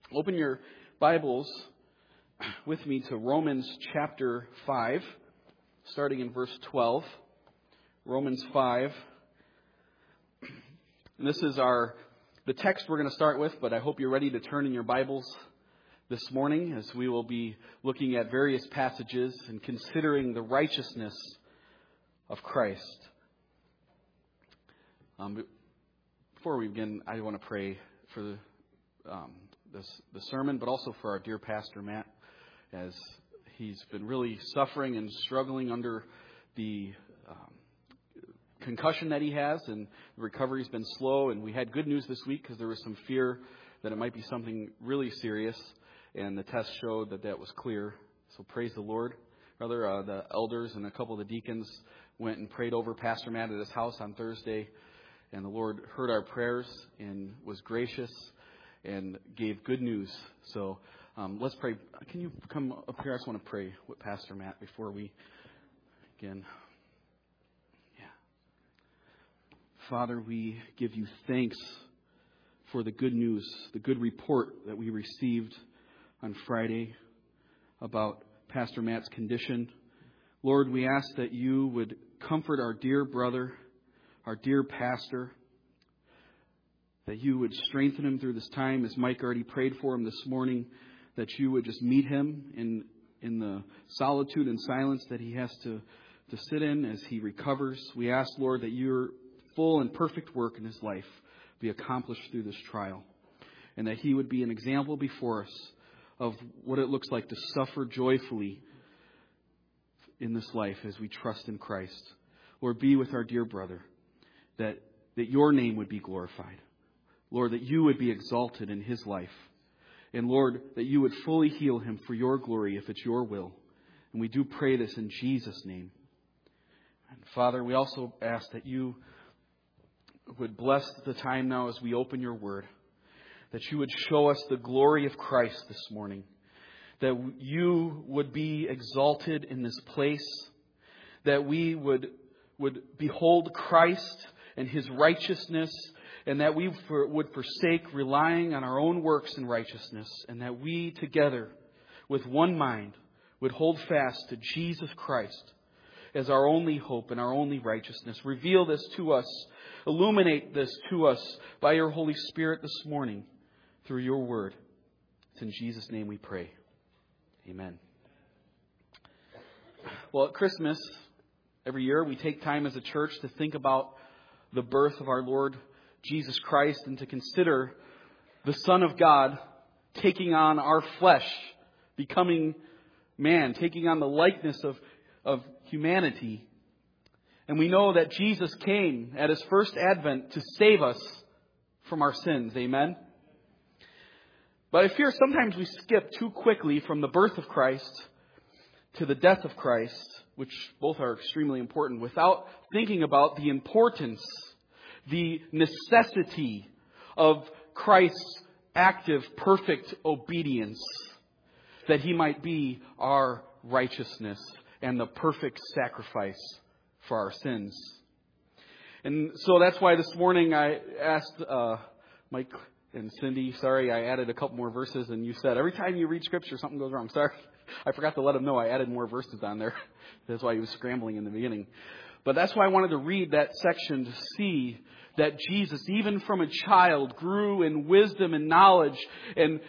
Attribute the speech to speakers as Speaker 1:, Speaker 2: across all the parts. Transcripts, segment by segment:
Speaker 1: Open your Bibles with me to Romans chapter 5, starting in verse 12. Romans 5. And this is the text we're going to start with, but I hope you're ready to turn in your Bibles this morning as we will be looking at various passages and considering the righteousness of Christ. Before we begin, I want to pray for the sermon, but also for our dear Pastor Matt, as he's been really suffering and struggling under the concussion that he has, and the recovery's been slow. And we had good news this week because there was some fear that it might be something really serious, and the test showed that was clear. So praise the Lord. Rather, the elders and a couple of the deacons went and prayed over Pastor Matt at his house on Thursday, and the Lord heard our prayers and was gracious and gave good news. So let's pray. Can you come up here? I just want to pray with Pastor Matt before we begin. Yeah. Father, we give you thanks for the good news, the good report that we received on Friday about Pastor Matt's condition. Lord, we ask that you would comfort our dear brother, our dear pastor, that you would strengthen him through this time, as Mike already prayed for him this morning, that you would just meet him in the solitude and silence that he has to sit in as he recovers. We ask, Lord, that your full and perfect work in his life be accomplished through this trial, and that he would be an example before us of what it looks like to suffer joyfully in this life as we trust in Christ. Lord, be with our dear brother, that your name would be glorified. Lord, that you would be exalted in his life. And Lord, that you would fully heal him for your glory if it's your will. And we do pray this in Jesus' name. And Father, we also ask that you would bless the time now as we open your word. That you would show us the glory of Christ this morning. That you would be exalted in this place. That we would behold Christ and his righteousness, and that we would forsake relying on our own works and righteousness, and that we together, with one mind, would hold fast to Jesus Christ as our only hope and our only righteousness. Reveal this to us. Illuminate this to us by your Holy Spirit this morning through your word. It's in Jesus' name we pray. Amen. Well, at Christmas, every year we take time as a church to think about the birth of our Lord Jesus Christ and to consider the Son of God taking on our flesh, becoming man, taking on the likeness of humanity. And we know that Jesus came at his first advent to save us from our sins. Amen? But I fear sometimes we skip too quickly from the birth of Christ to the death of Christ, which both are extremely important, without thinking about the importance, the necessity of Christ's active, perfect obedience, that he might be our righteousness and the perfect sacrifice for our sins. And so that's why this morning I asked Mike and Cindy, I added a couple more verses, and you said, every time you read Scripture, something goes wrong. Sorry, I forgot to let him know I added more verses on there. That's why he was scrambling in the beginning. But that's why I wanted to read that section to see that Jesus, even from a child, grew in wisdom and knowledge and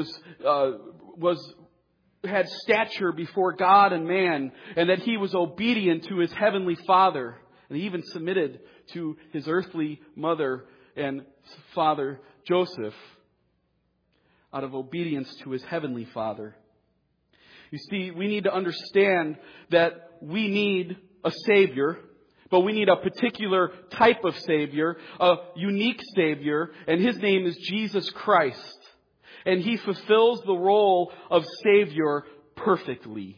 Speaker 1: had stature before God and man, and that he was obedient to his heavenly Father. And he even submitted to his earthly mother and father Joseph out of obedience to his heavenly Father. You see, we need to understand that we need a Savior, but we need a particular type of Savior, a unique Savior, and his name is Jesus Christ. And he fulfills the role of Savior perfectly.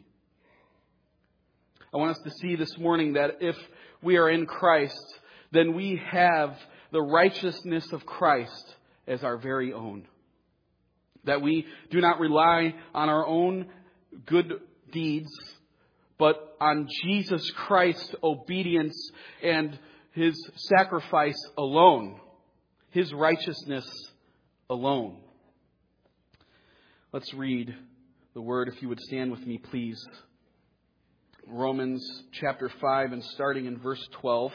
Speaker 1: I want us to see this morning that if we are in Christ, then we have the righteousness of Christ as our very own. That we do not rely on our own good deeds, but on Jesus Christ's obedience and his sacrifice alone, his righteousness alone. Let's read the Word, if you would stand with me, please. Romans chapter 5 and starting in verse 12.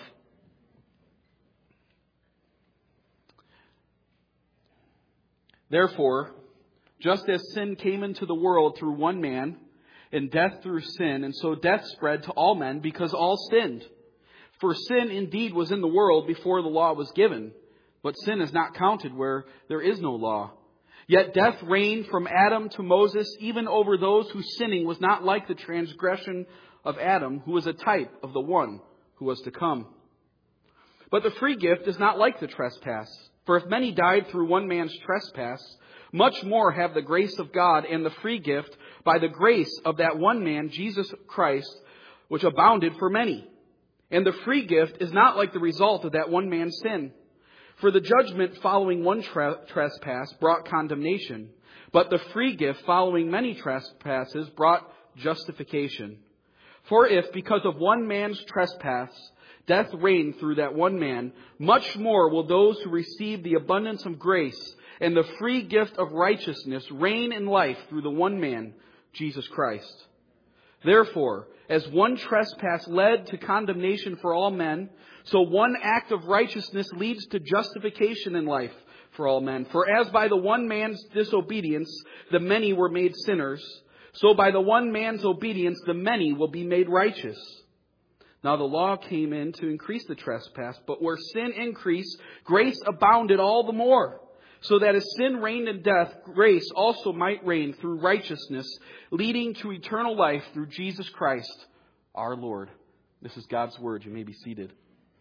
Speaker 1: Therefore, just as sin came into the world through one man, and death through sin, and so death spread to all men because all sinned. For sin indeed was in the world before the law was given, but sin is not counted where there is no law. Yet death reigned from Adam to Moses, even over those whose sinning was not like the transgression of Adam, who was a type of the one who was to come. But the free gift is not like the trespass. For if many died through one man's trespass, much more have the grace of God and the free gift by the grace of that one man, Jesus Christ, which abounded for many. And the free gift is not like the result of that one man's sin. For the judgment following one trespass brought condemnation, but the free gift following many trespasses brought justification. For if, because of one man's trespass, death reigned through that one man, much more will those who receive the abundance of grace and the free gift of righteousness reign in life through the one man, Jesus Christ. Therefore, as one trespass led to condemnation for all men, so one act of righteousness leads to justification in life for all men. For as by the one man's disobedience the many were made sinners, so by the one man's obedience the many will be made righteous. Now the law came in to increase the trespass, but where sin increased, grace abounded all the more. So that as sin reigned in death, grace also might reign through righteousness, leading to eternal life through Jesus Christ, our Lord. This is God's Word. You may be seated.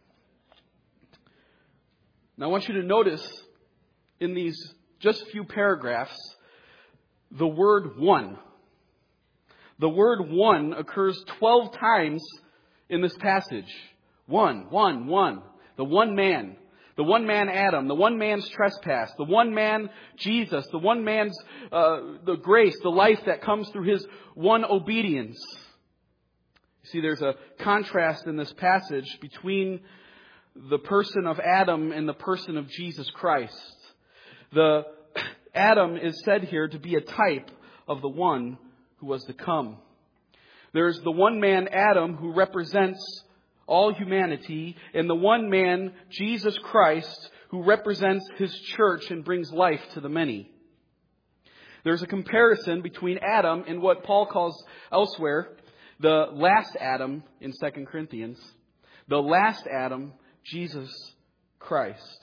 Speaker 1: Now I want you to notice in these just few paragraphs, the word one. The word one occurs 12 times in this passage. One. The one man. The one man Adam, the one man's trespass, the one man Jesus, the one man's the grace, the life that comes through his one obedience. You see, there's a contrast in this passage between the person of Adam and the person of Jesus Christ. The Adam is said here to be a type of the one who was to come. There's the one man Adam who represents all humanity, and the one man, Jesus Christ, who represents His church and brings life to the many. There's a comparison between Adam and what Paul calls elsewhere the last Adam in 2 Corinthians. The last Adam, Jesus Christ.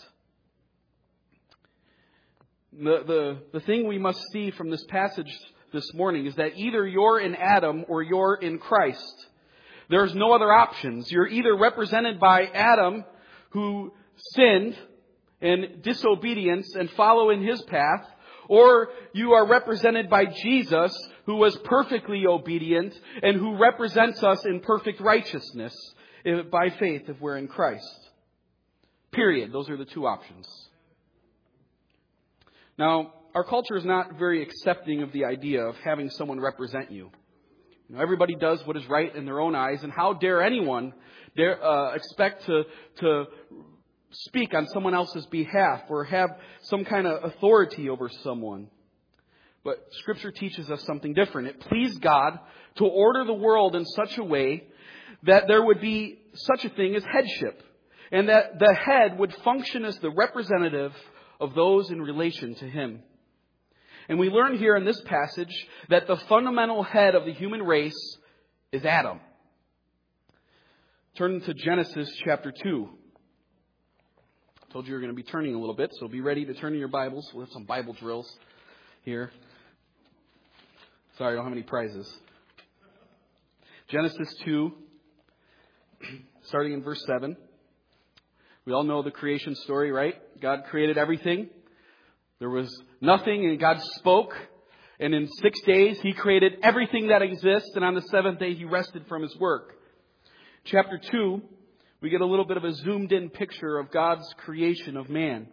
Speaker 1: The thing we must see from this passage this morning is that either you're in Adam or you're in Christ. There's no other options. You're either represented by Adam, who sinned in disobedience and follow in his path, or you are represented by Jesus, who was perfectly obedient and who represents us in perfect righteousness by faith if we're in Christ. Period. Those are the two options. Now, our culture is not very accepting of the idea of having someone represent you. Everybody does what is right in their own eyes, and how dare anyone expect to speak on someone else's behalf or have some kind of authority over someone. But Scripture teaches us something different. It pleased God to order the world in such a way that there would be such a thing as headship, and that the head would function as the representative of those in relation to him. And we learn here in this passage that the fundamental head of the human race is Adam. Turn to Genesis chapter 2. I told you you're going to be turning a little bit, so be ready to turn in your Bibles. We'll have some Bible drills here. Sorry, I don't have any prizes. Genesis 2, starting in verse 7. We all know the creation story, right? God created everything. There was nothing, and God spoke. And in 6 days, He created everything that exists. And on the seventh day, He rested from His work. Chapter 2, we get a little bit of a zoomed-in picture of God's creation of man.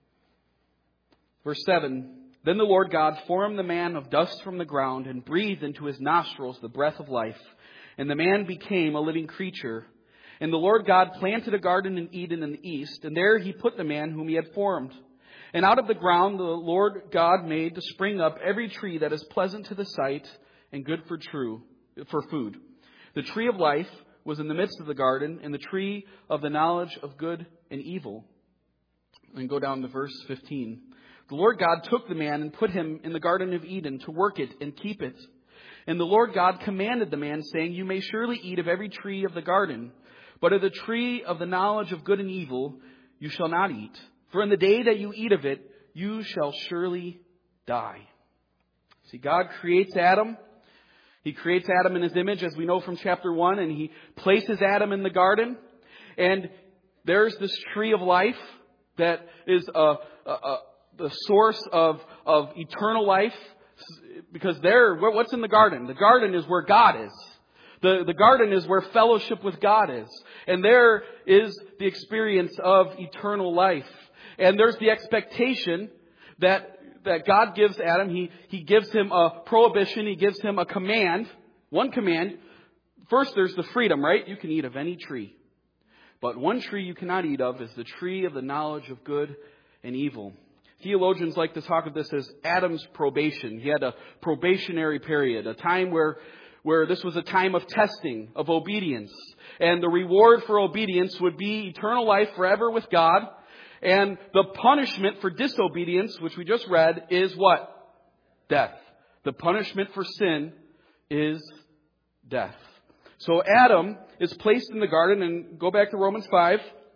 Speaker 1: Verse 7, Then the Lord God formed the man of dust from the ground and breathed into his nostrils the breath of life. And the man became a living creature. And the Lord God planted a garden in Eden in the east, and there He put the man whom He had formed. And out of the ground the Lord God made to spring up every tree that is pleasant to the sight and good for food. The tree of life was in the midst of the garden, and the tree of the knowledge of good and evil. And go down to verse 15. The Lord God took the man and put him in the Garden of Eden to work it and keep it. And the Lord God commanded the man, saying, You may surely eat of every tree of the garden, but of the tree of the knowledge of good and evil you shall not eat. For in the day that you eat of it, you shall surely die. See, God creates Adam. He creates Adam in His image, as we know from chapter 1, and He places Adam in the garden. And there's this tree of life that is the source of eternal life. Because what's in the garden? The garden is where God is. The garden is where fellowship with God is. And there is the experience of eternal life. And there's the expectation that God gives Adam. He gives him a prohibition. He gives him a command. One command. First, there's the freedom, right? You can eat of any tree. But one tree you cannot eat of is the tree of the knowledge of good and evil. Theologians like to talk of this as Adam's probation. He had a probationary period, a time where this was a time of testing, of obedience. And the reward for obedience would be eternal life forever with God. And the punishment for disobedience, which we just read, is what? Death. The punishment for sin is death. So Adam is placed in the garden, and go back to Romans 5.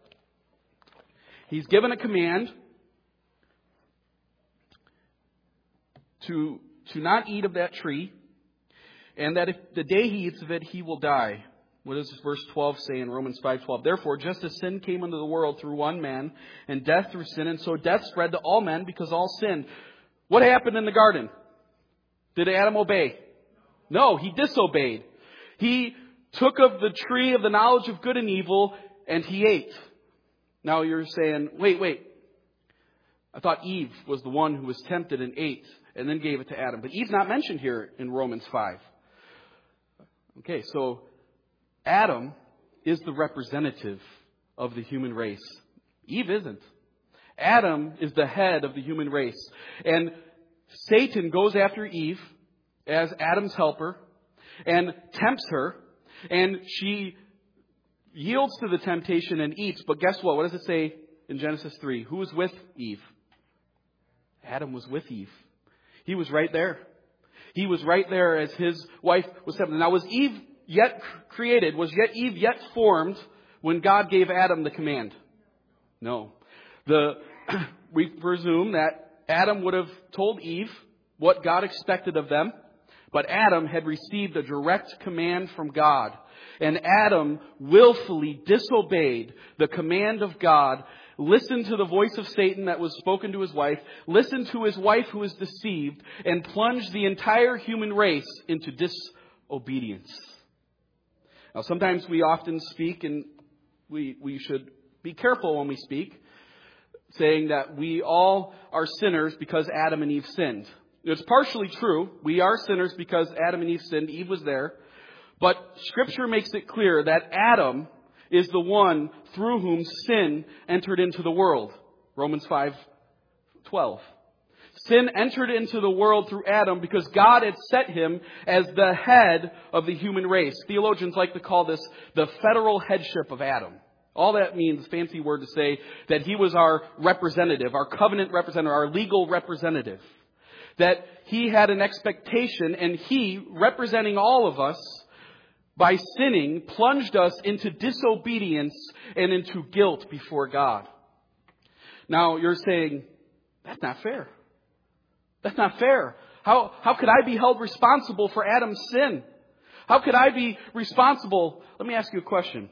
Speaker 1: He's given a command to not eat of that tree, and that if the day he eats of it, he will die. What does verse 12 say in Romans 5:12? Therefore, just as sin came into the world through one man, and death through sin, and so death spread to all men because all sinned. What happened in the garden? Did Adam obey? No, he disobeyed. He took of the tree of the knowledge of good and evil, and he ate. Now you're saying, wait. I thought Eve was the one who was tempted and ate, and then gave it to Adam. But Eve's not mentioned here in Romans 5. Okay, so Adam is the representative of the human race. Eve isn't. Adam is the head of the human race. And Satan goes after Eve as Adam's helper and tempts her. And she yields to the temptation and eats. But guess what? What does it say in Genesis 3? Who was with Eve? Adam was with Eve. He was right there. He was right there as his wife was tempted. Now, was Eve yet created? Was Eve yet formed when God gave Adam the command? No. We presume that Adam would have told Eve what God expected of them. But Adam had received a direct command from God. And Adam willfully disobeyed the command of God, listened to the voice of Satan that was spoken to his wife, listened to his wife who was deceived, and plunged the entire human race into disobedience. Now, sometimes we often speak, and we should be careful when we speak, saying that we all are sinners because Adam and Eve sinned. It's partially true. We are sinners because Adam and Eve sinned. Eve was there. But Scripture makes it clear that Adam is the one through whom sin entered into the world. Romans 5:12. Sin entered into the world through Adam because God had set him as the head of the human race. Theologians like to call this the federal headship of Adam. All that means, fancy word to say, that he was our representative, our covenant representative, our legal representative. That he had an expectation, and he, representing all of us, by sinning, plunged us into disobedience and into guilt before God. Now, you're saying, that's not fair. That's not fair. How could I be held responsible for Adam's sin? How could I be responsible? Let me ask you a question.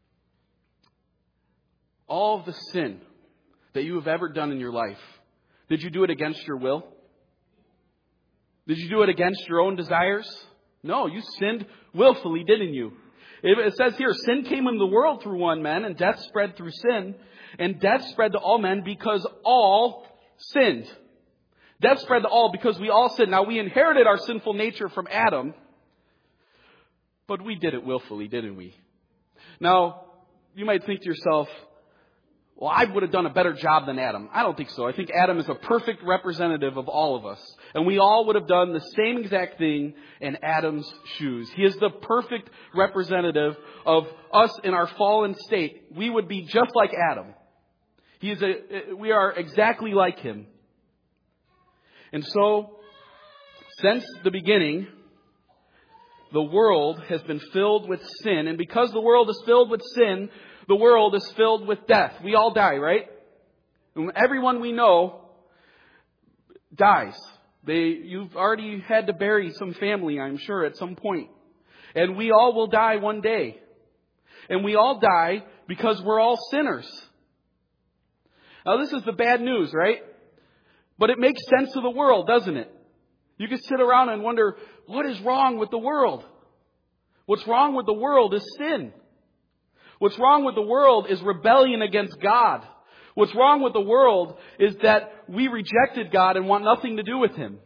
Speaker 1: All of the sin that you have ever done in your life, did you do it against your will? Did you do it against your own desires? No, you sinned willfully, didn't you? It says here, sin came into the world through one man, and death spread through sin. And death spread to all men because all sinned. Death spread to all because we all sinned. Now, we inherited our sinful nature from Adam, but we did it willfully, didn't we? Now, you might think to yourself, well, I would have done a better job than Adam. I don't think so. I think Adam is a perfect representative of all of us. And we all would have done the same exact thing in Adam's shoes. He is the perfect representative of us in our fallen state. We would be just like Adam. We are exactly like him. And so, since the beginning, the world has been filled with sin. And because the world is filled with sin, the world is filled with death. We all die, right? And everyone we know dies. You've already had to bury some family, I'm sure, at some point. And we all will die one day. And we all die because we're all sinners. Now, this is the bad news, right? But it makes sense to the world, doesn't it? You can sit around and wonder, what is wrong with the world? What's wrong with the world is sin. What's wrong with the world is rebellion against God. What's wrong with the world is that we rejected God and want nothing to do with Him.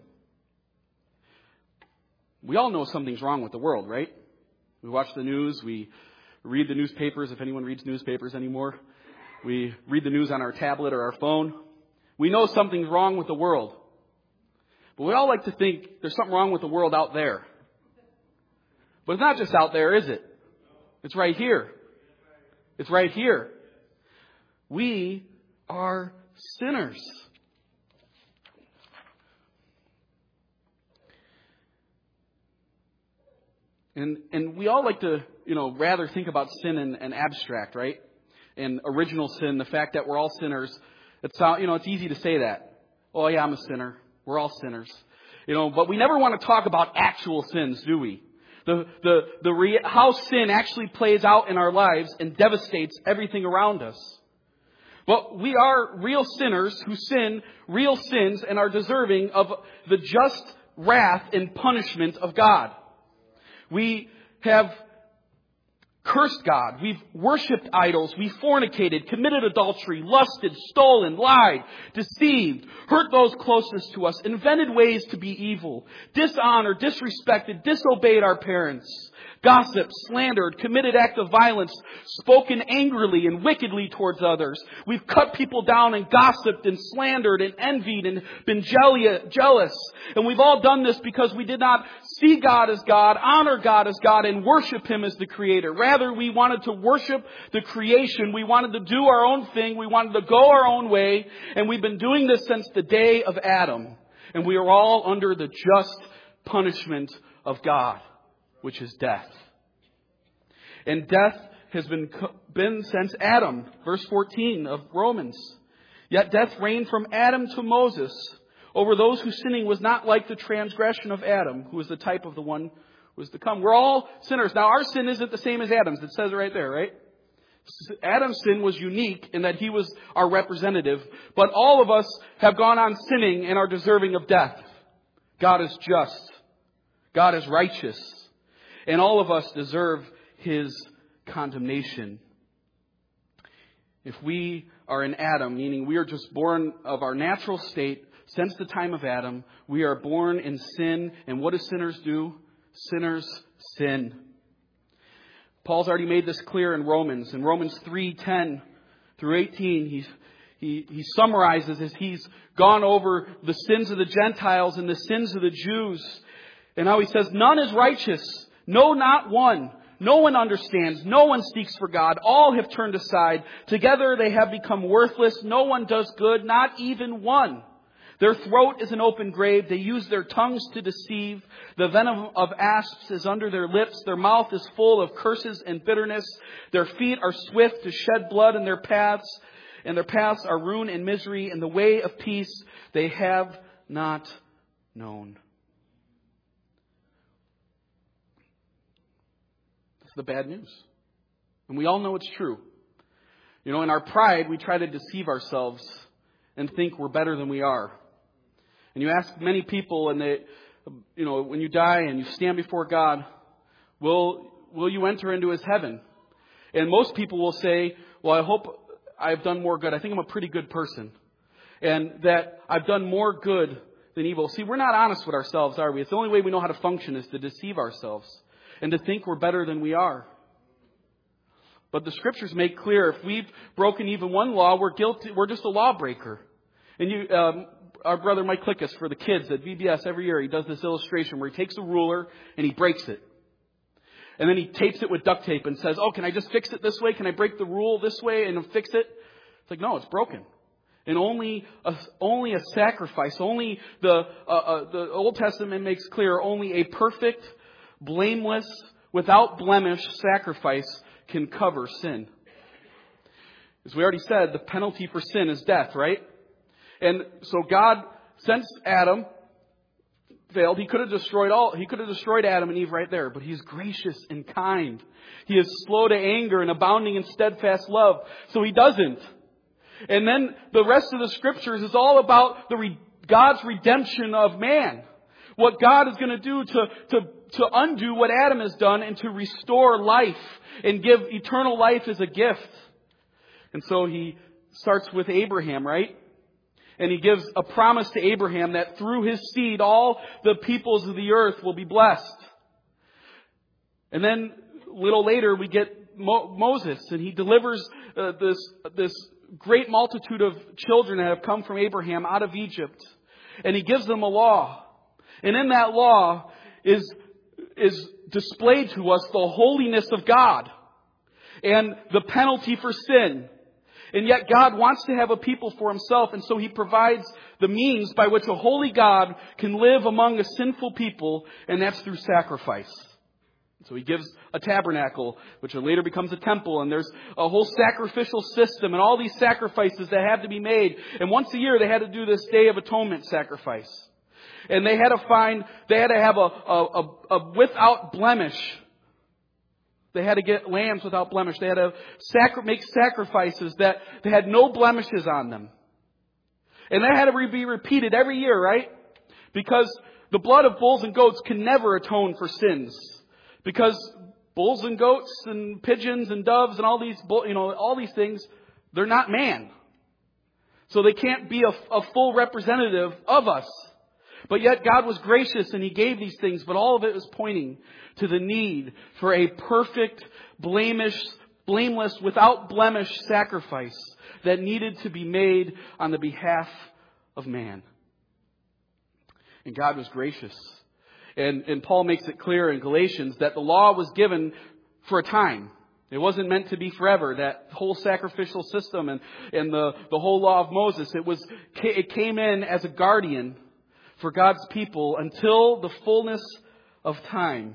Speaker 1: We all know something's wrong with the world, right? We watch the news. We read the newspapers, if anyone reads newspapers anymore. We read the news on our tablet or our phone. We know something's wrong with the world. But we all like to think there's something wrong with the world out there. But it's not just out there, is it? It's right here. It's right here. We are sinners. And we all like to, rather think about sin in abstract, right? And original sin, the fact that we're all sinners. It's easy to say that. Oh yeah, I'm a sinner. We're all sinners. But we never want to talk about actual sins, do we? How sin actually plays out in our lives and devastates everything around us. But we are real sinners who sin real sins and are deserving of the just wrath and punishment of God. We have cursed God. We've worshipped idols. We fornicated, committed adultery, lusted, stolen, lied, deceived, hurt those closest to us, invented ways to be evil, dishonored, disrespected, disobeyed our parents, gossiped, slandered, committed acts of violence, spoken angrily and wickedly towards others. We've cut people down and gossiped and slandered and envied and been jealous. And we've all done this because we did not see God as God, honor God as God, and worship Him as the Creator. Rather, we wanted to worship the creation. We wanted to do our own thing. We wanted to go our own way. And we've been doing this since the day of Adam. And we are all under the just punishment of God, which is death. And death has been since Adam, verse 14 of Romans. Yet death reigned from Adam to Moses over those whose sinning was not like the transgression of Adam, who was the type of the one who was to come. We're all sinners. Now, our sin isn't the same as Adam's. It says it right there, right? Adam's sin was unique in that he was our representative. But all of us have gone on sinning and are deserving of death. God is just. God is righteous. And all of us deserve His condemnation. If we are in Adam, meaning we are just born of our natural state, since the time of Adam, we are born in sin. And what do sinners do? Sinners sin. Paul's already made this clear in Romans. In Romans 3:10 through 18, he summarizes as he's gone over the sins of the Gentiles and the sins of the Jews. And how he says, none is righteous. No, not one. No one understands. No one seeks for God. All have turned aside. Together they have become worthless. No one does good, not even one. Their throat is an open grave. They use their tongues to deceive. The venom of asps is under their lips. Their mouth is full of curses and bitterness. Their feet are swift to shed blood in their paths. And their paths are ruin and misery. And the way of peace they have not known. That's the bad news. And we all know it's true. In our pride, we try to deceive ourselves and think we're better than we are. And you ask many people, and they, when you die and you stand before God, will you enter into His heaven? And most people will say, well, I hope I've done more good. I think I'm a pretty good person. And that I've done more good than evil. See, we're not honest with ourselves, are we? It's the only way we know how to function is to deceive ourselves and to think we're better than we are. But the Scriptures make clear if we've broken even one law, we're guilty. We're just a lawbreaker. And our brother Mike Klickus for the kids at VBS every year, he does this illustration where he takes a ruler and he breaks it. And then he tapes it with duct tape and says, can I just fix it this way? Can I break the rule this way and fix it? It's like, no, it's broken. And only a sacrifice, only the Old Testament makes clear, only a perfect, blameless, without blemish sacrifice can cover sin. As we already said, the penalty for sin is death, right? And so God, since Adam failed, He could have destroyed Adam and Eve right there, but He's gracious and kind. He is slow to anger and abounding in steadfast love, so He doesn't. And then the rest of the Scriptures is all about God's redemption of man. What God is going to do to undo what Adam has done and to restore life and give eternal life as a gift. And so He starts with Abraham, right? And He gives a promise to Abraham that through his seed, all the peoples of the earth will be blessed. And then a little later, we get Moses, and he delivers this great multitude of children that have come from Abraham out of Egypt. And He gives them a law. And in that law is displayed to us the holiness of God and the penalty for sin. And yet God wants to have a people for Himself, and so He provides the means by which a holy God can live among a sinful people, and that's through sacrifice. So He gives a tabernacle, which later becomes a temple, and there's a whole sacrificial system, and all these sacrifices that have to be made. And once a year they had to do this Day of Atonement sacrifice. And they had to have a without blemish. They had to get lambs without blemish. They had to make sacrifices that they had no blemishes on them. And that had to be repeated every year, right? Because the blood of bulls and goats can never atone for sins. Because bulls and goats and pigeons and doves and all these things, they're not man. So they can't be a full representative of us. But yet God was gracious and He gave these things, but all of it was pointing to the need for a perfect, blameless, without blemish sacrifice that needed to be made on the behalf of man. And God was gracious. And Paul makes it clear in Galatians that the law was given for a time. It wasn't meant to be forever. That whole sacrificial system and the whole law of Moses, it came in as a guardian for God's people until the fullness of time.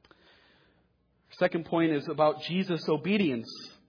Speaker 1: Second point is about Jesus' obedience.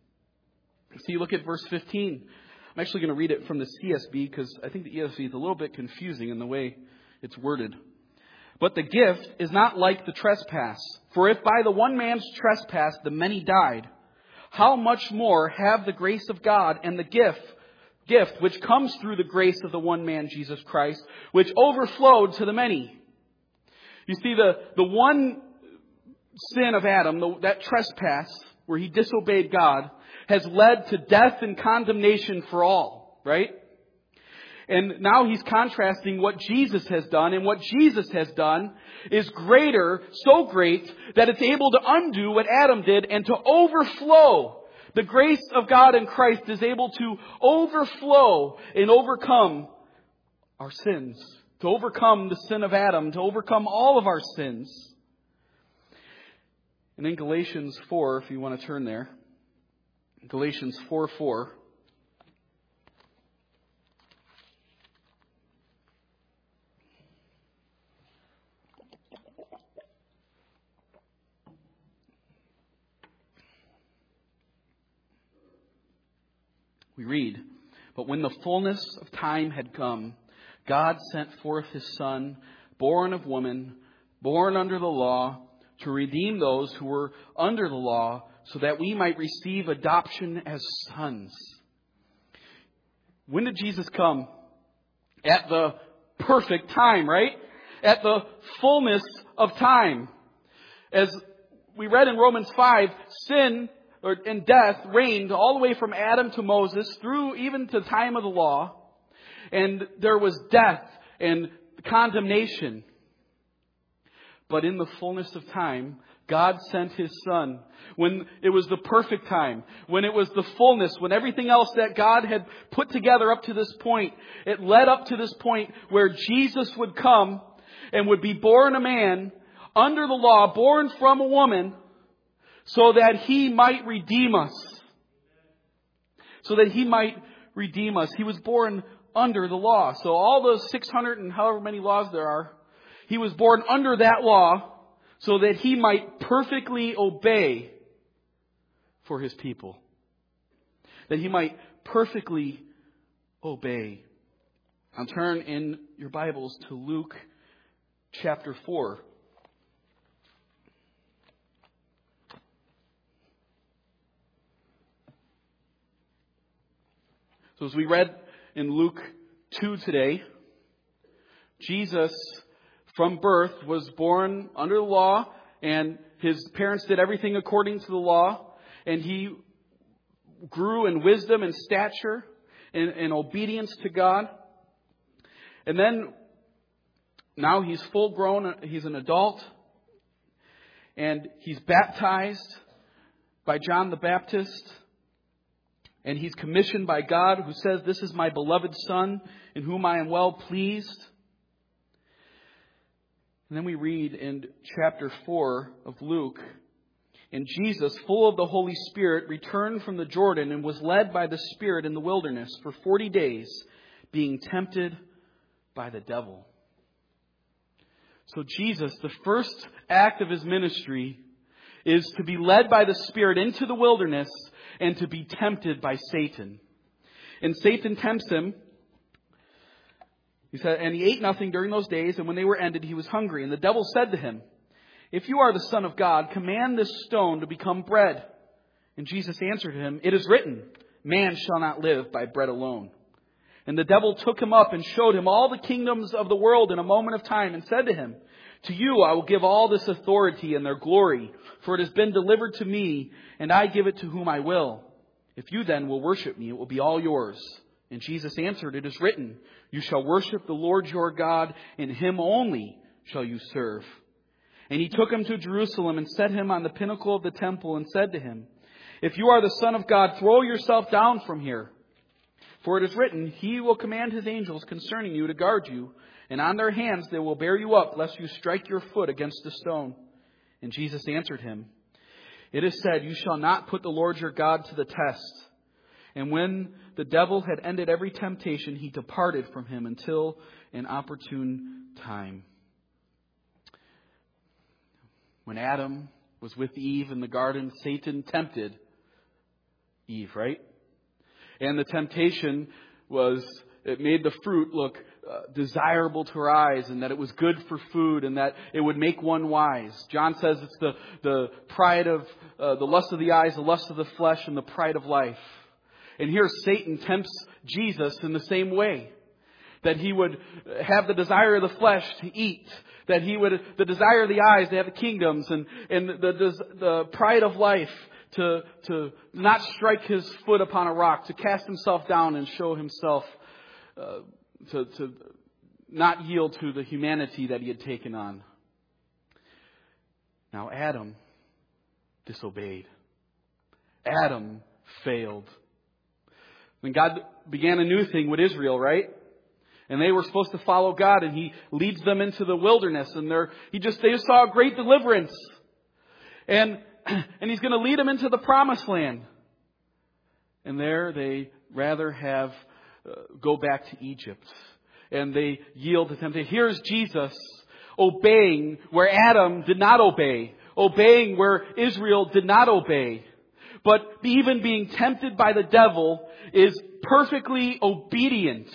Speaker 1: So you look at verse 15. I'm actually going to read it from the CSB because I think the ESV is a little bit confusing in the way it's worded. But the gift is not like the trespass. For if by the one man's trespass the many died, how much more have the grace of God and the gift which comes through the grace of the one man, Jesus Christ, which overflowed to the many. You see, the one sin of Adam, that trespass where he disobeyed God, has led to death and condemnation for all, right? And now he's contrasting what Jesus has done, and what Jesus has done is greater, so great, that it's able to undo what Adam did and to overflow. The grace of God in Christ is able to overflow and overcome our sins, to overcome the sin of Adam, to overcome all of our sins. And in Galatians 4, if you want to turn there, Galatians 4:4. We read, "But when the fullness of time had come, God sent forth His Son, born of woman, born under the law, to redeem those who were under the law, so that we might receive adoption as sons." When did Jesus come? At the perfect time, right? At the fullness of time. As we read in Romans 5, sin and death reigned all the way from Adam to Moses through even to the time of the law. And there was death and condemnation. But in the fullness of time, God sent His Son. When it was the perfect time, when it was the fullness, when everything else that God had put together up to this point, it led up to this point where Jesus would come and would be born a man under the law, born from a woman, so that He might redeem us. So that He might redeem us. He was born under the law. So all those 600 and however many laws there are, He was born under that law so that He might perfectly obey for His people. That He might perfectly obey. Now turn in your Bibles to Luke chapter 4. So as we read in Luke 2 today, Jesus from birth was born under the law, and His parents did everything according to the law, and He grew in wisdom and stature and obedience to God. And then now He's full grown, He's an adult, and He's baptized by John the Baptist. And He's commissioned by God, who says, "This is my beloved Son, in whom I am well pleased." And then we read in chapter 4 of Luke, "And Jesus, full of the Holy Spirit, returned from the Jordan and was led by the Spirit in the wilderness for 40 days, being tempted by the devil." So Jesus, the first act of His ministry, is to be led by the Spirit into the wilderness and to be tempted by Satan. And Satan tempts Him. He said, "And He ate nothing during those days, and when they were ended, He was hungry. And the devil said to Him, 'If you are the Son of God, command this stone to become bread.' And Jesus answered Him, 'It is written, man shall not live by bread alone.' And the devil took Him up and showed Him all the kingdoms of the world in a moment of time, and said to Him, 'To you I will give all this authority and their glory, for it has been delivered to me, and I give it to whom I will. If you then will worship me, it will be all yours.' And Jesus answered, 'It is written, you shall worship the Lord your God, and Him only shall you serve.' And He took Him to Jerusalem and set Him on the pinnacle of the temple and said to Him, 'If you are the Son of God, throw yourself down from here. For it is written, He will command His angels concerning you to guard you, and on their hands they will bear you up, lest you strike your foot against a stone.' And Jesus answered him, 'It is said, you shall not put the Lord your God to the test.' And when the devil had ended every temptation, he departed from him until an opportune time." When Adam was with Eve in the garden, Satan tempted Eve, right? And the temptation was, it made the fruit look desirable to her eyes, and that it was good for food, and that it would make one wise. John says it's the pride of the lust of the eyes, the lust of the flesh, and the pride of life. And here Satan tempts Jesus in the same way. That he would have the desire of the flesh to eat. That he would, the desire of the eyes to have the kingdoms, and the pride of life to not strike his foot upon a rock, to cast himself down and show himself, to not yield to the humanity that he had taken on. Now Adam disobeyed. Adam failed. When God began a new thing with Israel, right? And they were supposed to follow God, and He leads them into the wilderness, and they just saw a great deliverance. And He's going to lead them into the promised land. And there they rather have go back to Egypt. And they yield to temptation. Here's Jesus obeying where Adam did not obey. Obeying where Israel did not obey. But even being tempted by the devil is perfectly obedient.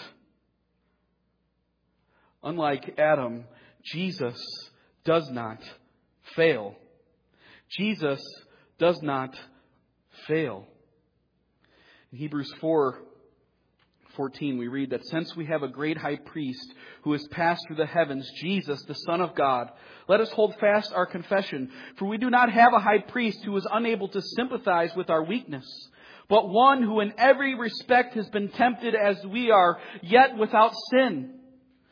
Speaker 1: Unlike Adam, Jesus does not fail. Jesus does not fail. In Hebrews 4:14 we read that since we have a great high priest who has passed through the heavens, Jesus, the Son of God, let us hold fast our confession. For we do not have a high priest who is unable to sympathize with our weakness, but one who in every respect has been tempted as we are, yet without sin.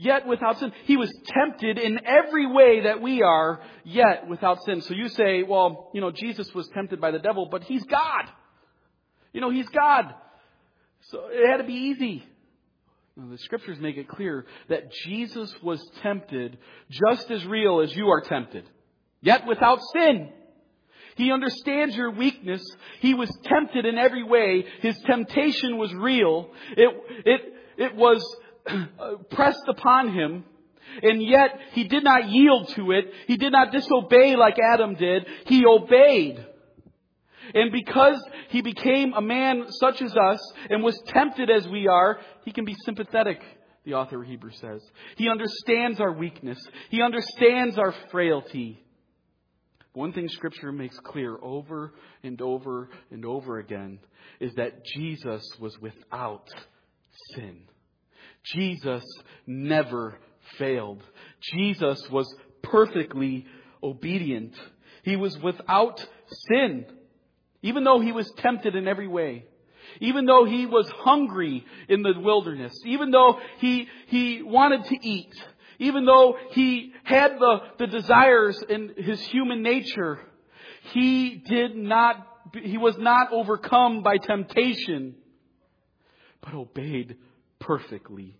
Speaker 1: yet without sin. He was tempted in every way that we are, yet without sin. So you say, well, Jesus was tempted by the devil, but He's God. He's God. So it had to be easy. The Scriptures make it clear that Jesus was tempted just as real as you are tempted, yet without sin. He understands your weakness. He was tempted in every way. His temptation was real. It was pressed upon Him. And yet He did not yield to it. He did not disobey like Adam did. He obeyed. And because He became a man such as us and was tempted as we are, He can be sympathetic, the author of Hebrews says. He understands our weakness. He understands our frailty. One thing Scripture makes clear over and over and over again is that Jesus was without sin. Jesus never failed. Jesus was perfectly obedient. He was without sin. Even though He was tempted in every way. Even though He was hungry in the wilderness. Even though He wanted to eat. Even though He had the desires in His human nature. He was not overcome by temptation. But obeyed perfectly.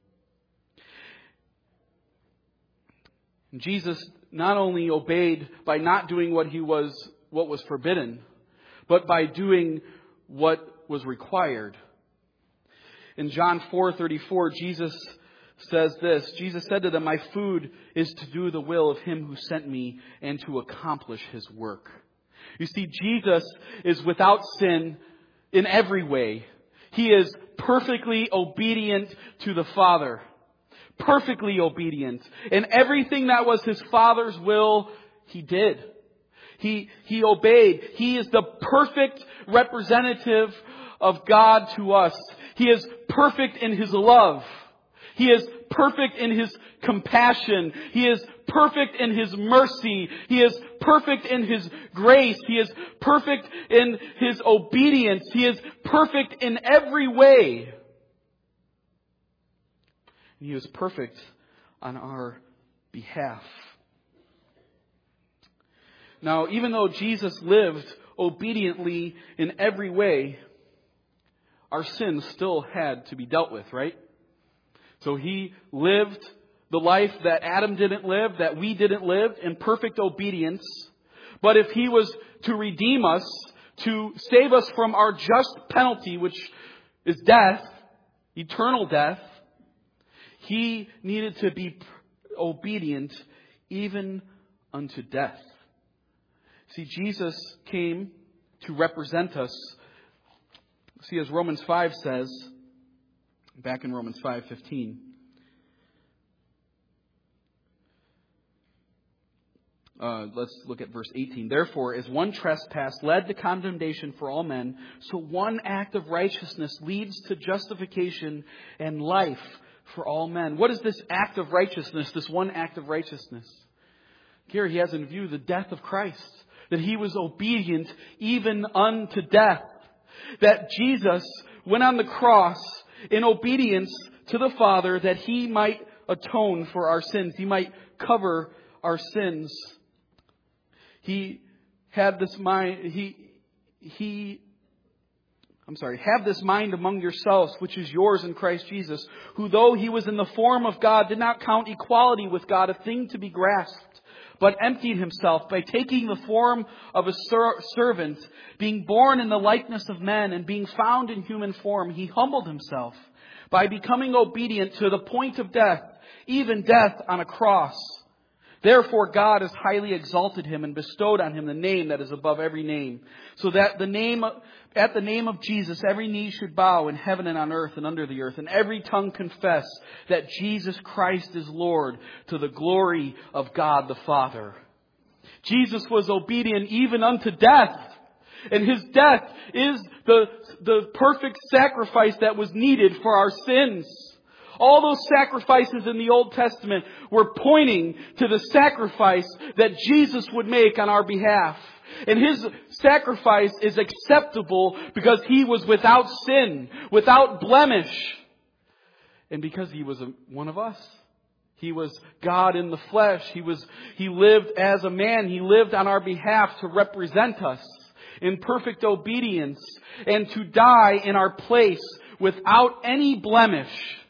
Speaker 1: Jesus not only obeyed by not doing what was forbidden, but by doing what was required. In John 4:34, Jesus says this. Jesus said to them, "My food is to do the will of Him who sent me and to accomplish His work." You see, Jesus is without sin in every way. He is perfectly obedient to the Father. Perfectly obedient. And everything that was His Father's will, He did. He obeyed. He is the perfect representative of God to us. He is perfect in His love. He is perfect in His compassion. He is perfect in His mercy. He is perfect in His grace. He is perfect in His obedience. He is perfect in every way. And He was perfect on our behalf. Now, even though Jesus lived obediently in every way, our sins still had to be dealt with, right? So He lived the life that Adam didn't live, that we didn't live, in perfect obedience. But if He was to redeem us, to save us from our just penalty, which is death, eternal death, He needed to be obedient even unto death. See, Jesus came to represent us. See, as Romans 5 says, back in Romans 5:15, let's look at verse 18. "Therefore, as one trespass led to condemnation for all men, so one act of righteousness leads to justification and life for all men." What is this act of righteousness, this one act of righteousness? Here he has in view the death of Christ. That He was obedient even unto death. That Jesus went on the cross in obedience to the Father that He might atone for our sins. He might cover our sins. He had this mind. Have this mind among yourselves, which is yours in Christ Jesus, who though He was in the form of God, did not count equality with God a thing to be grasped, but emptied Himself by taking the form of a servant, being born in the likeness of men, and being found in human form, He humbled Himself by becoming obedient to the point of death, even death on a cross. Therefore God has highly exalted Him and bestowed on Him the name that is above every name, so that at the name of Jesus every knee should bow in heaven and on earth and under the earth, and every tongue confess that Jesus Christ is Lord, to the glory of God the Father. Jesus was obedient even unto death. And His death is the perfect sacrifice that was needed for our sins. All those sacrifices in the Old Testament were pointing to the sacrifice that Jesus would make on our behalf. And His sacrifice is acceptable because He was without sin, without blemish. And because He was one of us. He was God in the flesh. He lived as a man. He lived on our behalf to represent us in perfect obedience and to die in our place without any blemish.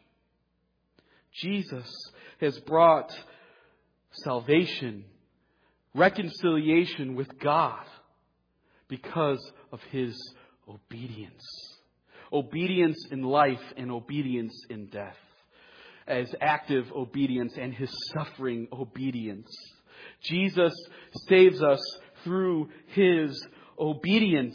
Speaker 1: Jesus has brought salvation, reconciliation with God because of His obedience. Obedience in life and obedience in death. As active obedience and His suffering obedience. Jesus saves us through His obedience.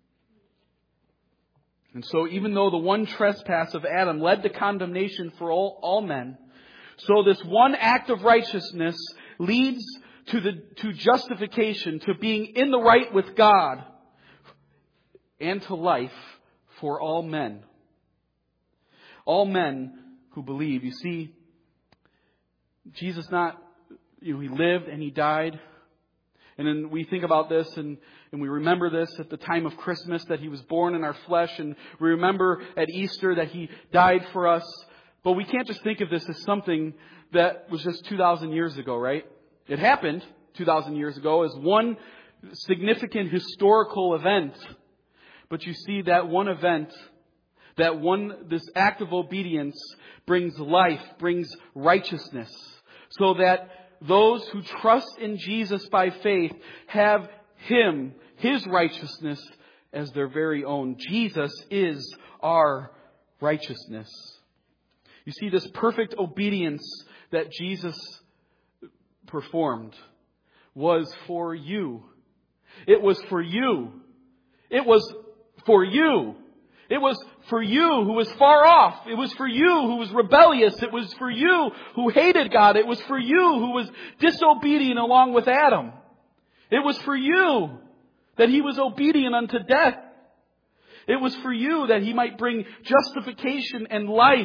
Speaker 1: And so even though the one trespass of Adam led to condemnation for all men, so this one act of righteousness leads to justification, to being in the right with God, and to life for all men. All men who believe. You see, Jesus He lived and He died. And then we think about this and we remember this at the time of Christmas, that He was born in our flesh. And we remember at Easter that He died for us. But we can't just think of this as something that was just 2,000 years ago, right? It happened 2,000 years ago as one significant historical event. But you see, that one event, this act of obedience brings life, brings righteousness. So that those who trust in Jesus by faith have Him, His righteousness, as their very own. Jesus is our righteousness. You see, this perfect obedience that Jesus performed was for you. It was for you. It was for you. It was for you who was far off. It was for you who was rebellious. It was for you who hated God. It was for you who was disobedient along with Adam. It was for you that He was obedient unto death. It was for you that He might bring justification and life.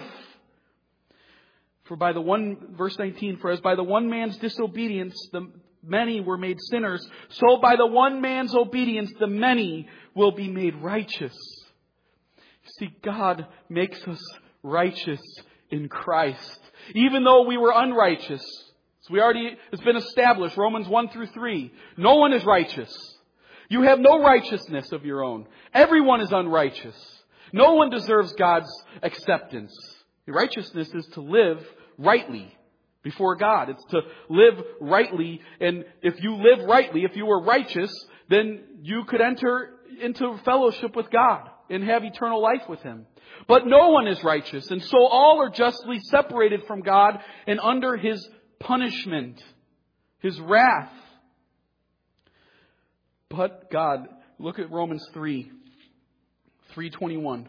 Speaker 1: Verse 19, for as by the one man's disobedience the many were made sinners, so by the one man's obedience the many will be made righteous. See, God makes us righteous in Christ. Even though we were unrighteous. It's been established, Romans 1 through 3. No one is righteous. You have no righteousness of your own. Everyone is unrighteous. No one deserves God's acceptance. Righteousness is to live rightly before God. It's to live rightly. And if you live rightly, if you were righteous, then you could enter into fellowship with God and have eternal life with Him. But no one is righteous. And so all are justly separated from God and under His punishment, His wrath. But God, look at Romans 3:21.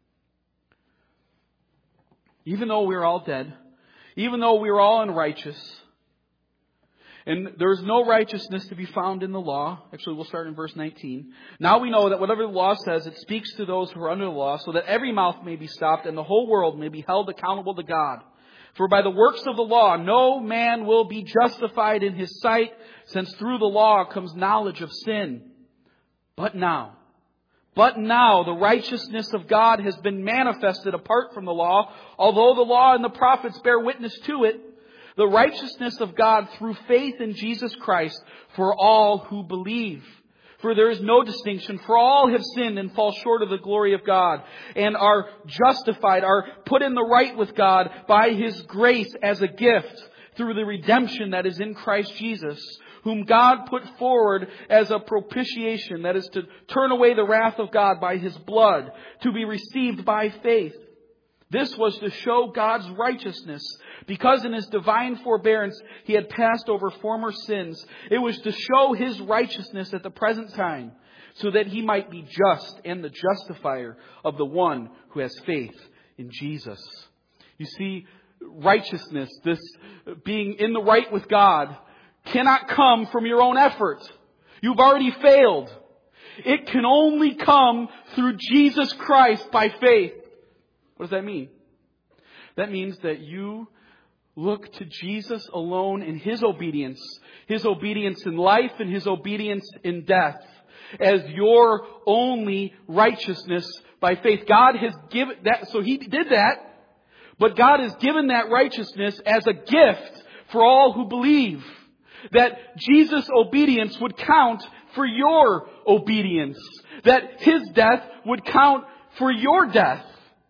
Speaker 1: Even though we're all dead, even though we're all unrighteous, and there's no righteousness to be found in the law. Actually, we'll start in verse 19. Now we know that whatever the law says, it speaks to those who are under the law, so that every mouth may be stopped and the whole world may be held accountable to God. For by the works of the law, no man will be justified in his sight, since through the law comes knowledge of sin. But now the righteousness of God has been manifested apart from the law, although the law and the prophets bear witness to it. The righteousness of God through faith in Jesus Christ for all who believe. For there is no distinction, for all have sinned and fall short of the glory of God, and are justified, are put in the right with God by His grace as a gift through the redemption that is in Christ Jesus, whom God put forward as a propitiation, that is to turn away the wrath of God by His blood, to be received by faith. This was to show God's righteousness, because in His divine forbearance He had passed over former sins. It was to show His righteousness at the present time, so that He might be just and the justifier of the one who has faith in Jesus. You see, righteousness, this being in the right with God, cannot come from your own effort. You've already failed. It can only come through Jesus Christ by faith. What does that mean? That means that you look to Jesus alone in His obedience in life and His obedience in death, as your only righteousness by faith. God has given that, so He did that. But God has given that righteousness as a gift for all who believe. That Jesus' obedience would count for your obedience. That His death would count for your death.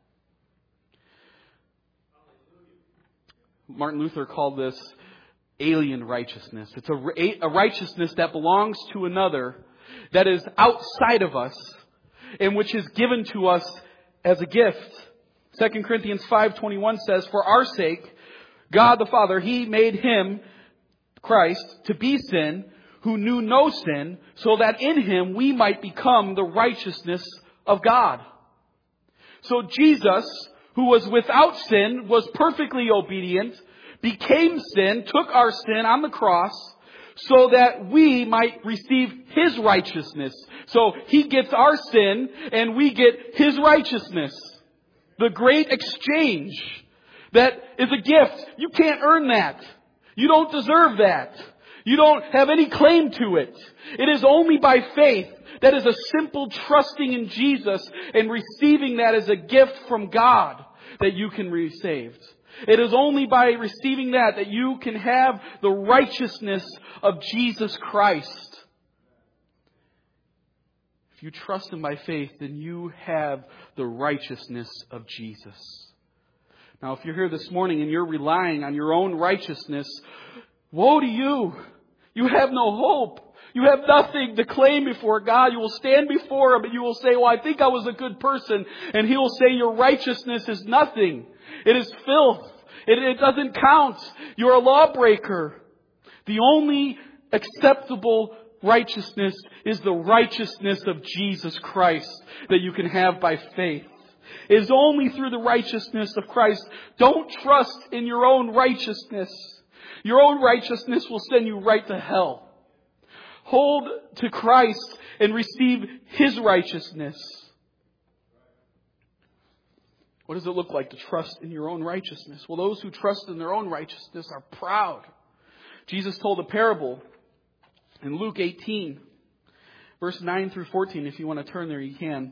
Speaker 1: Martin Luther called this alien righteousness. It's a righteousness that belongs to another, that is outside of us, and which is given to us as a gift. 2 Corinthians 5:21 says, "For our sake, God the Father, He made Him, Christ, to be sin, who knew no sin, so that in Him we might become the righteousness of God." So Jesus, who was without sin, was perfectly obedient, became sin, took our sin on the cross, so that we might receive His righteousness. So He gets our sin, and we get His righteousness. The great exchange that is a gift. You can't earn that. You don't deserve that. You don't have any claim to it. It is only by faith. That is a simple trusting in Jesus and receiving that as a gift from God that you can be saved. It is only by receiving that you can have the righteousness of Jesus Christ. If you trust Him by faith, then you have the righteousness of Jesus. Now, if you're here this morning and you're relying on your own righteousness, woe to you. You have no hope. You have nothing to claim before God. You will stand before Him and you will say, well, I think I was a good person. And He will say, your righteousness is nothing. It is filth. It doesn't count. You're a lawbreaker. The only acceptable righteousness is the righteousness of Jesus Christ that you can have by faith. It is only through the righteousness of Christ. Don't trust in your own righteousness. Your own righteousness will send you right to hell. Hold to Christ and receive His righteousness. What does it look like to trust in your own righteousness? Well, those who trust in their own righteousness are proud. Jesus told a parable in Luke 18, verse 9 through 14. If you want to turn there, you can.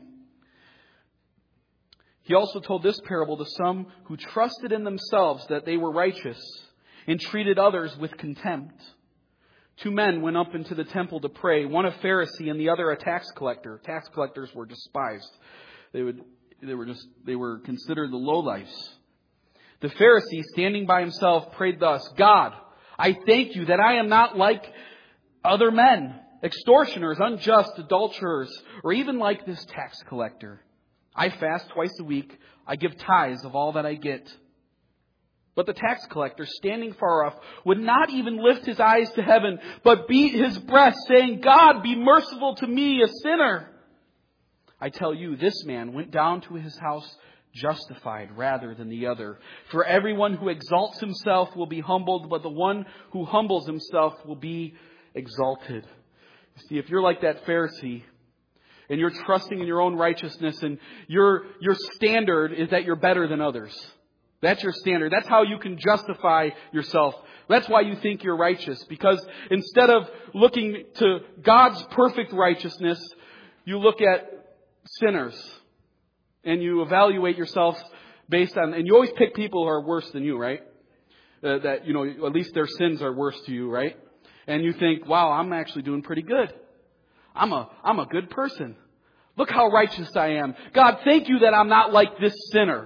Speaker 1: He also told this parable to some who trusted in themselves that they were righteous and treated others with contempt. 2 men went up into the temple to pray, one a Pharisee and the other a tax collector. Tax collectors were despised. They were considered the lowlifes. The Pharisee, standing by himself, prayed thus, God, I thank you that I am not like other men, extortioners, unjust, adulterers, or even like this tax collector. I fast twice a week. I give tithes of all that I get. But the tax collector, standing far off, would not even lift his eyes to heaven, but beat his breast, saying, God, be merciful to me, a sinner. I tell you, this man went down to his house justified rather than the other. For everyone who exalts himself will be humbled, but the one who humbles himself will be exalted. You see, if you're like that Pharisee, and you're trusting in your own righteousness, and your standard is that you're better than others. That's your standard. That's how you can justify yourself. That's why you think you're righteous. Because instead of looking to God's perfect righteousness, you look at sinners. And you evaluate yourself based on... And you always pick people who are worse than you, right? That, at least their sins are worse to you, right? And you think, wow, I'm actually doing pretty good. I'm a good person. Look how righteous I am. God, thank you that I'm not like this sinner.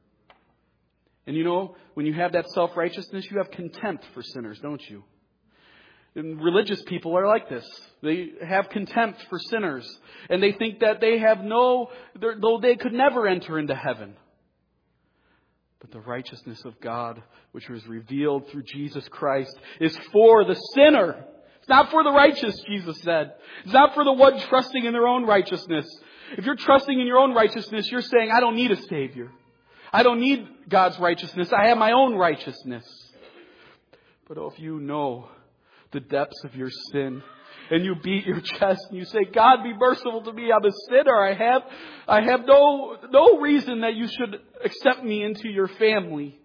Speaker 1: And when you have that self-righteousness, you have contempt for sinners, don't you? And religious people are like this. They have contempt for sinners. And they think that they could never enter into heaven. But the righteousness of God, which was revealed through Jesus Christ, is for the sinner. It's not for the righteous, Jesus said. It's not for the one trusting in their own righteousness. If you're trusting in your own righteousness, you're saying, I don't need a Savior. I don't need God's righteousness. I have my own righteousness. But if you know the depths of your sin, and you beat your chest and you say, God, be merciful to me. I'm a sinner. I have no reason that you should accept me into your family.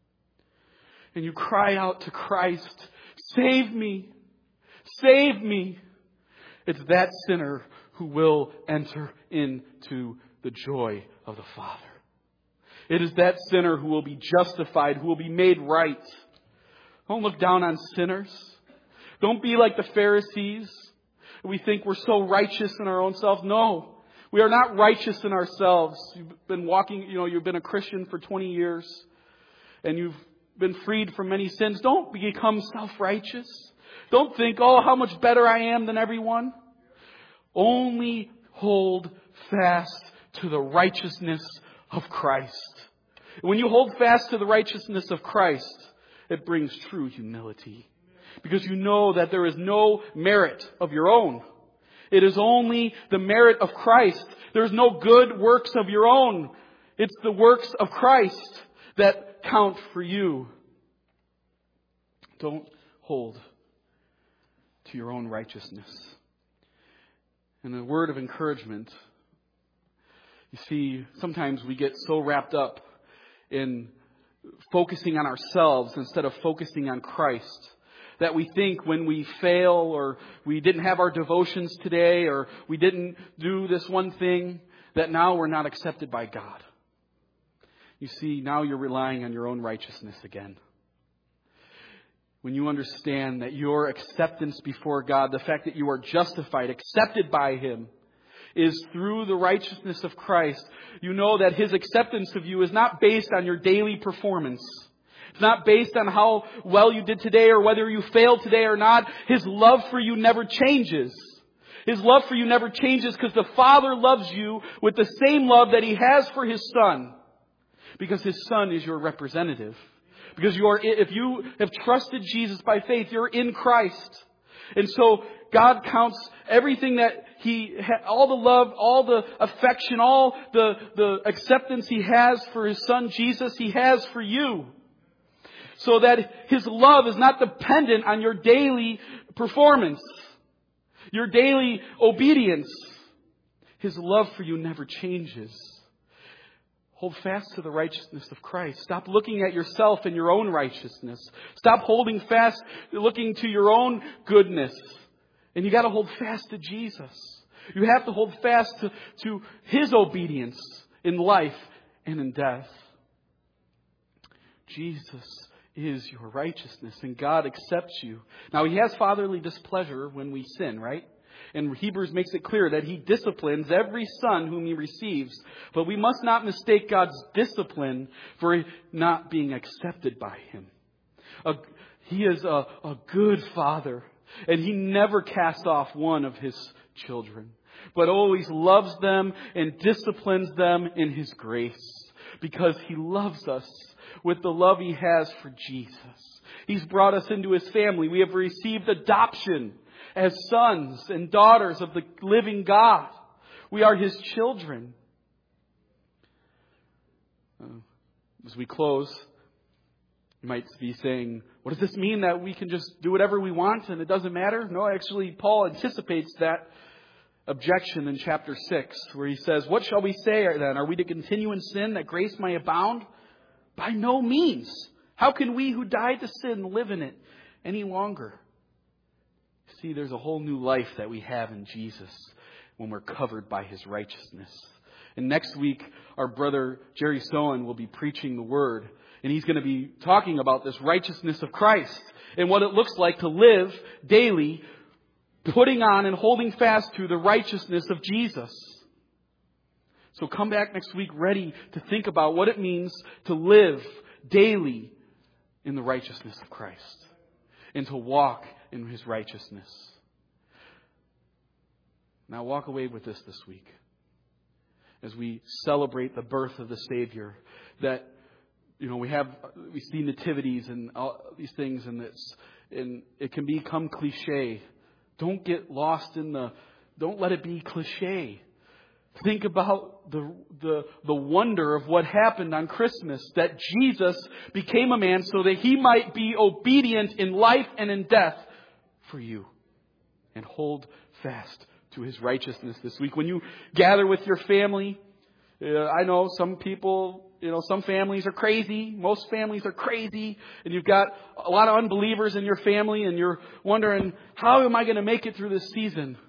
Speaker 1: And you cry out to Christ, save me. Save me. It's that sinner who will enter into the joy of the Father. It is that sinner who will be justified, who will be made right. Don't look down on sinners. Don't be like the Pharisees. We think we're so righteous in our own self. No, we are not righteous in ourselves. You've been you've been a Christian for 20 years and you've been freed from many sins. Don't become self-righteous. Don't think, oh, how much better I am than everyone. Only hold fast to the righteousness of Christ. When you hold fast to the righteousness of Christ, it brings true humility. Because you know that there is no merit of your own. It is only the merit of Christ. There is no good works of your own. It's the works of Christ that count for you. Don't hold to your own righteousness. And a word of encouragement. You see, sometimes we get so wrapped up in focusing on ourselves instead of focusing on Christ that we think when we fail or we didn't have our devotions today or we didn't do this one thing that now we're not accepted by God. You see, now you're relying on your own righteousness again. When you understand that your acceptance before God, the fact that you are justified, accepted by Him, is through the righteousness of Christ, you know that His acceptance of you is not based on your daily performance. It's not based on how well you did today or whether you failed today or not. His love for you never changes. His love for you never changes because the Father loves you with the same love that He has for His Son. Because His Son is your representative. Because if you have trusted Jesus by faith, you're in Christ. And so God counts everything that all the love, all the affection, all the acceptance He has for His Son Jesus, He has for you. So that His love is not dependent on your daily performance, your daily obedience. His love for you never changes. Hold fast to the righteousness of Christ. Stop looking at yourself and your own righteousness. Stop holding fast, looking to your own goodness. And you got to hold fast to Jesus. You have to hold fast to His obedience in life and in death. Jesus is your righteousness and God accepts you. Now He has fatherly displeasure when we sin, right? And Hebrews makes it clear that He disciplines every son whom He receives. But we must not mistake God's discipline for not being accepted by Him. He is a good Father. And He never casts off one of His children. But always loves them and disciplines them in His grace. Because He loves us with the love He has for Jesus. He's brought us into His family. We have received adoption as sons and daughters of the living God. We are His children. As we close, you might be saying, what does this mean that we can just do whatever we want and it doesn't matter? No, actually, Paul anticipates that objection in chapter 6, where he says, what shall we say then? Are we to continue in sin that grace may abound? By no means. How can we who died to sin live in it any longer? See, there's a whole new life that we have in Jesus when we're covered by His righteousness. And next week, our brother Jerry Sowen will be preaching the Word. And he's going to be talking about this righteousness of Christ and what it looks like to live daily, putting on and holding fast to the righteousness of Jesus. So come back next week ready to think about what it means to live daily in the righteousness of Christ and to walk in His righteousness. Now walk away with this week as we celebrate the birth of the Savior. That we see nativities and all these things, and it can become cliche. Don't get lost don't let it be cliche. Think about the wonder of what happened on Christmas, that Jesus became a man so that He might be obedient in life and in death for you. And hold fast to His righteousness this week. When you gather with your family, I know some people, some families are crazy. Most families are crazy. And you've got a lot of unbelievers in your family and you're wondering, how am I going to make it through this season?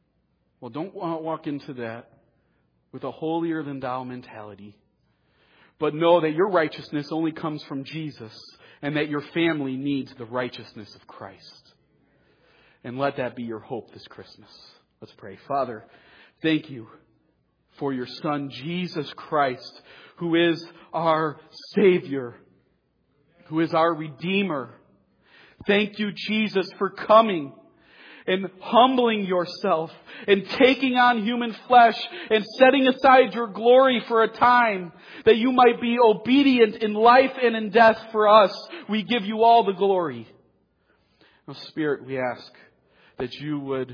Speaker 1: Well, don't walk into that with a holier than thou mentality. but know that your righteousness only comes from Jesus and that your family needs the righteousness of Christ. And let that be your hope this Christmas. Let's pray. Father, thank you for your Son, Jesus Christ, who is our Savior, who is our Redeemer. Thank you, Jesus, for coming and humbling yourself and taking on human flesh and setting aside your glory for a time that you might be obedient in life and in death for us. We give you all the glory. Now, Spirit, we ask that you would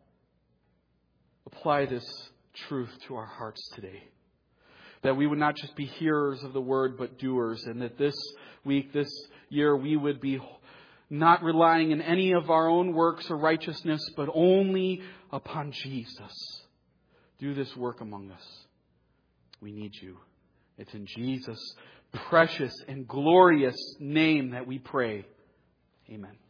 Speaker 1: apply this truth to our hearts today. That we would not just be hearers of the word, but doers. And that this week, this year, we would be not relying in any of our own works or righteousness, but only upon Jesus. Do this work among us. We need you. It's in Jesus' precious and glorious name that we pray. Amen.